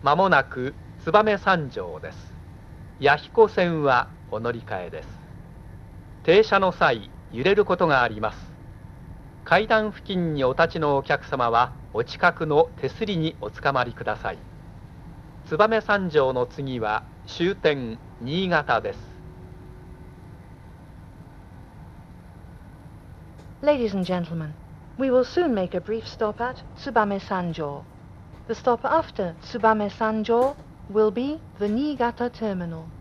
まもなく燕三条です。弥彦線はお乗り換えです。停車の際、揺れることがあります。階段付近にお立ちのお客様は、お近くの手すりにおつかまりください。燕三条の次は終点新潟です。 Ladies and gentlemen, we will soon make a brief stop at Tsubame Sanjo. The stop after Tsubame Sanjo will be the Niigata terminal.